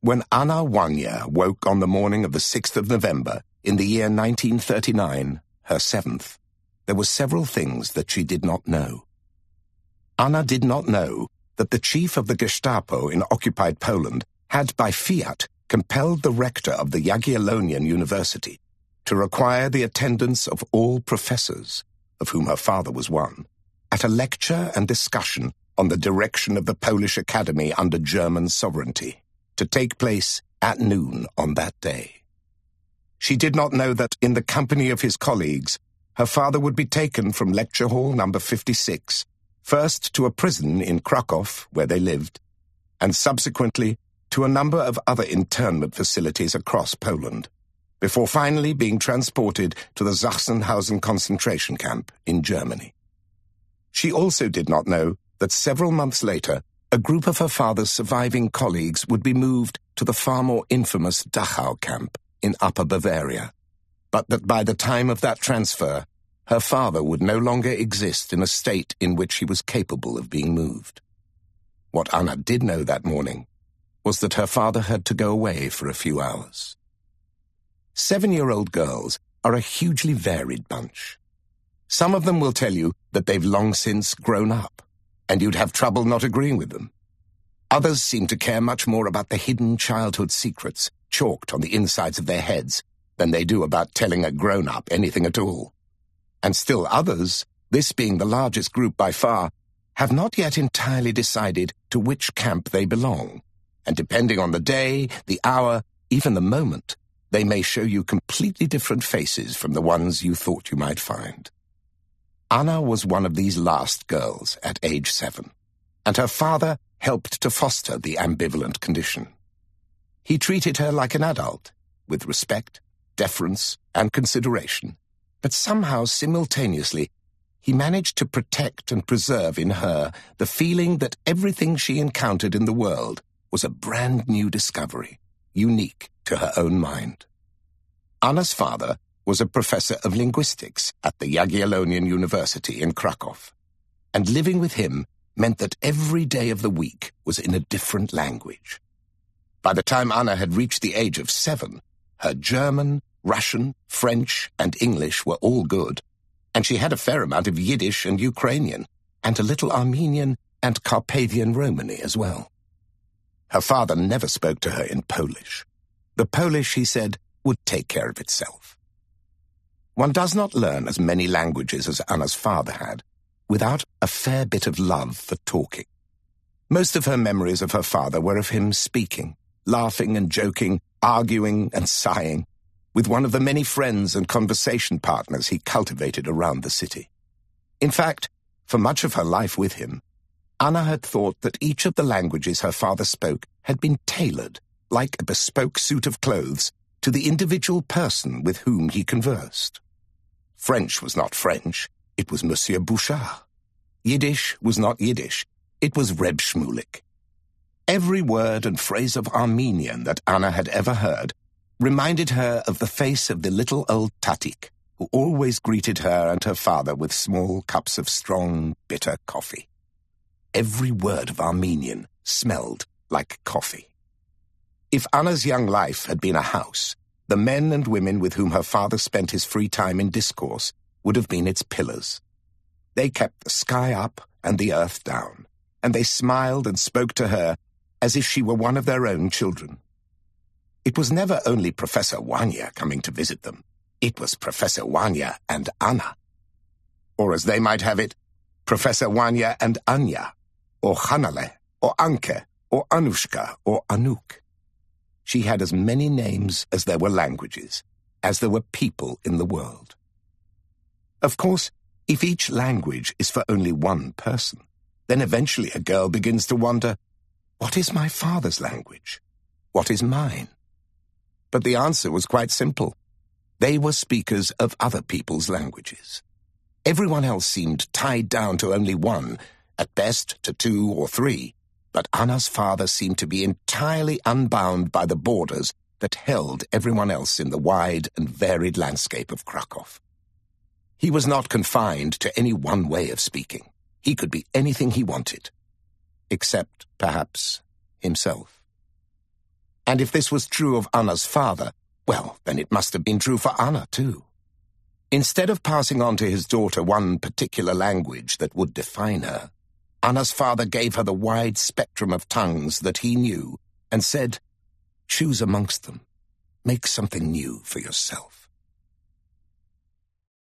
When Anna Wania woke on the morning of the 6th of November in the year 1939, her 7th, there were several things that she did not know. Anna did not know that the chief of the Gestapo in occupied Poland had by fiat compelled the rector of the Jagiellonian University to require the attendance of all professors, of whom her father was one, at a lecture and discussion on the direction of the Polish Academy under German sovereignty, to take place at noon on that day. She did not know that, in the company of his colleagues, her father would be taken from lecture hall number 56, first to a prison in Krakow, where they lived, and subsequently to a number of other internment facilities across Poland, before finally being transported to the Sachsenhausen concentration camp in Germany. She also did not know that several months later, a group of her father's surviving colleagues would be moved to the far more infamous Dachau camp in Upper Bavaria, but that by the time of that transfer, her father would no longer exist in a state in which he was capable of being moved. What Anna did know that morning was that her father had to go away for a few hours. 7-year-old girls are a hugely varied bunch. Some of them will tell you that they've long since grown up, and you'd have trouble not agreeing with them. Others seem to care much more about the hidden childhood secrets chalked on the insides of their heads than they do about telling a grown-up anything at all. And still others, this being the largest group by far, have not yet entirely decided to which camp they belong, and depending on the day, the hour, even the moment, they may show you completely different faces from the ones you thought you might find. Anna was one of these last girls at age 7, and her father helped to foster the ambivalent condition. He treated her like an adult, with respect, deference, and consideration, but somehow simultaneously he managed to protect and preserve in her the feeling that everything she encountered in the world was a brand new discovery, unique to her own mind. Anna's father was a professor of linguistics at the Jagiellonian University in Krakow, and living with him meant that every day of the week was in a different language. By the time Anna had reached the age of 7, her German, Russian, French, and English were all good, and she had a fair amount of Yiddish and Ukrainian, and a little Armenian and Carpathian Romany as well. Her father never spoke to her in Polish. The Polish, he said, would take care of itself. One does not learn as many languages as Anna's father had without a fair bit of love for talking. Most of her memories of her father were of him speaking, laughing and joking, arguing and sighing, with one of the many friends and conversation partners he cultivated around the city. In fact, for much of her life with him, Anna had thought that each of the languages her father spoke had been tailored, like a bespoke suit of clothes, to the individual person with whom he conversed. French was not French, it was Monsieur Bouchard. Yiddish was not Yiddish, it was Reb Shmulik. Every word and phrase of Armenian that Anna had ever heard reminded her of the face of the little old Tatik, who always greeted her and her father with small cups of strong, bitter coffee. Every word of Armenian smelled like coffee. If Anna's young life had been a house, the men and women with whom her father spent his free time in discourse would have been its pillars. They kept the sky up and the earth down, and they smiled and spoke to her as if she were one of their own children. It was never only Professor Wania coming to visit them. It was Professor Wania and Anna. Or as they might have it, Professor Wania and Anya, or Hanale, or Anke, or Anushka, or Anouk. She had as many names as there were languages, as there were people in the world. Of course, if each language is for only one person, then eventually a girl begins to wonder, what is my father's language? What is mine? But the answer was quite simple. They were speakers of other people's languages. Everyone else seemed tied down to only one, at best to 2 or 3, but Anna's father seemed to be entirely unbound by the borders that held everyone else in the wide and varied landscape of Krakow. He was not confined to any one way of speaking. He could be anything he wanted, except, perhaps, himself. And if this was true of Anna's father, well, then it must have been true for Anna too. Instead of passing on to his daughter one particular language that would define her, Anna's father gave her the wide spectrum of tongues that he knew and said, "Choose amongst them. Make something new for yourself."